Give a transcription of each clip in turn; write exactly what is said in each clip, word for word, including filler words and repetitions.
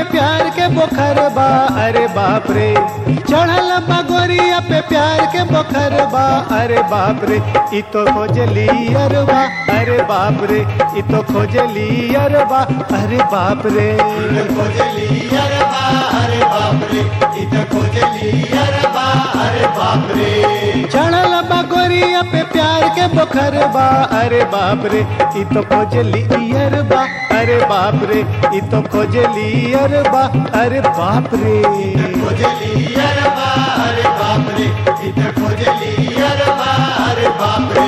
प्यार के बोखर बा, अरे बाप रे। चढ़ल बा गोरिया पे प्यार के बोखर बा, अरे बाप रे। इ तो खोजली अरबा, अरे बाप रे। इ तो खोजली अरबा, अरे बाप रे। खोजली अरबा, अरे बाप रे। इ तो खोजली अरबा, अरे बाप रे। चढ़ल बा गोरिया पे प्यार के बोखर बा, अरे बाप रे। इ तो खोजली अरबा, अरे बाप रे। इ तो खोजली अरबा, अरे बाप रे। खोजली अरबा, अरे बाप रे। इ तो खोजली अरबा, अरे बाप रे।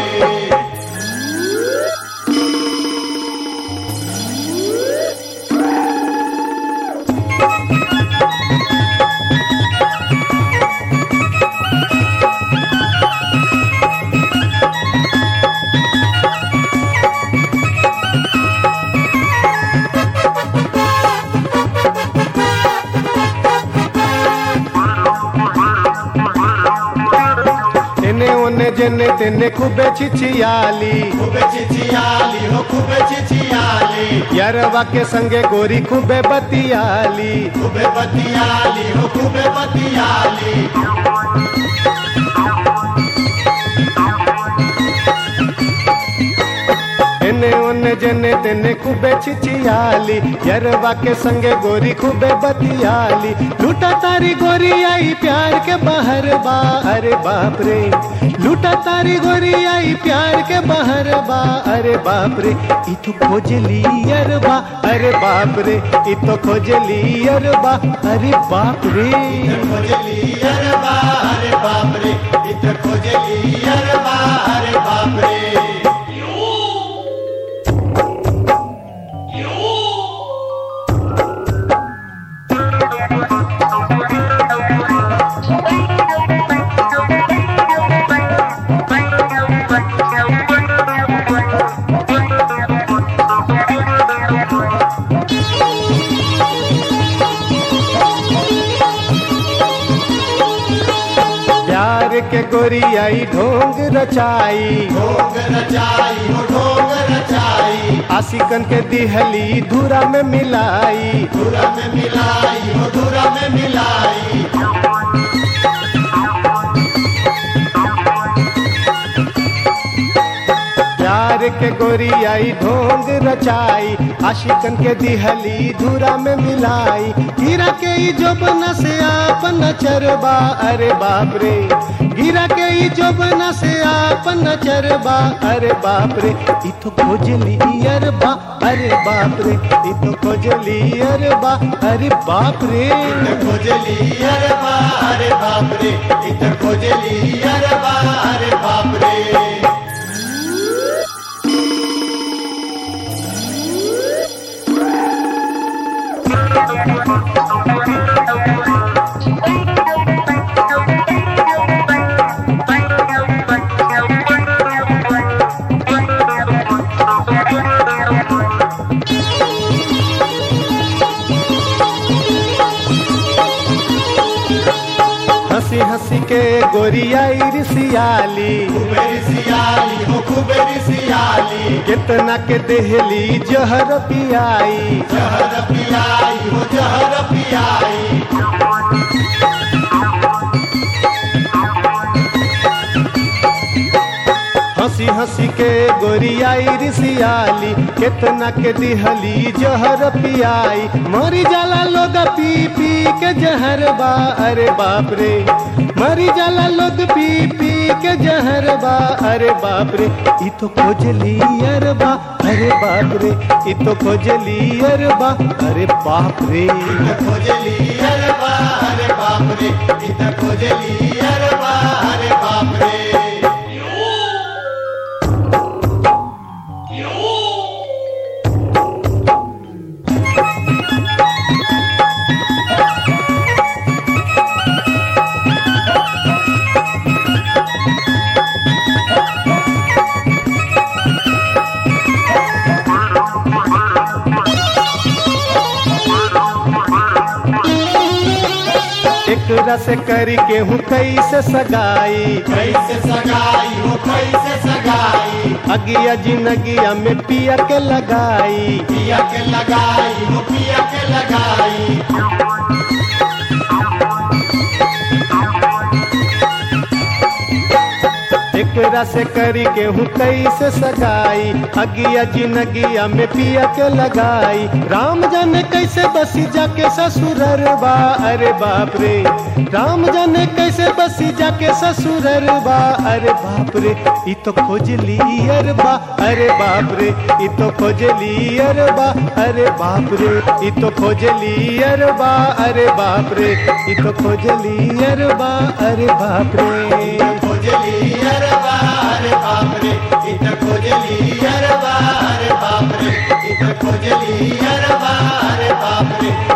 जने तेने खूबे छिछियाली, खूबे छिछियाली हो खूबे छिछियाली। यारवा के संगे गोरी खूबे बतियाली, खूबे बतियाली हो खूबे बतियाली। एने ओने जने तेने खूबे छिछियाली, यारवा के संगे गोरी खूबे बतियाली। लूटा तारी गोरी आई प्यार के बाहर बा, अरे बाप रे। लूटा तारी गोरी आई प्यार के बाहर बा, अरे बाप रे। इ तो खोजली अरबा, अरे बाप रे। इ तो खोजली अरबा, अरे बाप रे। खोजली अरबा, अरे बाप रे। इ तो खोजली अरबा, अरे बाप रे। के गोरी आई ढोंग रचाई, ढोंग रचाई हो ढोंग रचाई। आशिकन के दिहली धूरा में मिलाई, धूरा में मिलाई हो धूरा में मिलाई। प्यार के गोरी आई ढोंग रचाई, आशिकन के दिहली धूरा में मिलाई। गिरा के ई जोबना से आपन चरबा, अरे बाप रे। गिरा के ई जोबना से आपन चरबा, अरे बाप रे। इ तो खोजली अरबा, अरे बाप रे। इ तो खोजली अरबा, अरे बाप रे। खोजली अरबा, अरे बाप रे। इ तो खोजली अरबा, अरे बाप रे। हंसी हंसी के गोरिया रिसियाली, खूबे रिसियाली हो खूबे रिसियाली। कितना के देहली जहर पियाई, जहर पियाई हो जहर पियाई। हंसी हंसी के गोरिया रिसियाली, कितना के दिहली जहर पियाई। मरी जाला लोग पी पी के जहर बा, अरे बाप रे। मरी जाला लोग पी पी के जहर बा, अरे बाप रे। इ तो खोजली अरबा, अरे बाप रे। इ तो खोजली अरबा, अरे बाप रे। खोजली अरबा, अरे बाप रे। इ तो खोजली अरबा, अरे बाप रे। एक एकरा से करी के हूँ कैसे सगाई, कैसे सगाई हो कैसे सगाई, अगिया जिनगिया में पिया के लगाई, पिया के लगाई हो पिया के लगाई। एकरा से करी के हूँ कैसे सगाई, अगिया जिनगिया में पिया के लगाई। राम जाने कैसे बसी जाके ससुररबा, अरे बाप रे। राम जाने कैसे बसी जाके ससुररबा, अरे बाप रे। ई तो खोजली अरबा, अरे बाप रे। ई तो खोजली अरबा, अरे बाप रे। ई तो खोजली अरबा, अरे बाप रे। ई तो खोजली अरबा, अरे बाप रे। खोजली अरबा अरे बाप रे, इत खोजली अरबा अरे बाप रे, इत खोजली अरबा अरे बाप रे।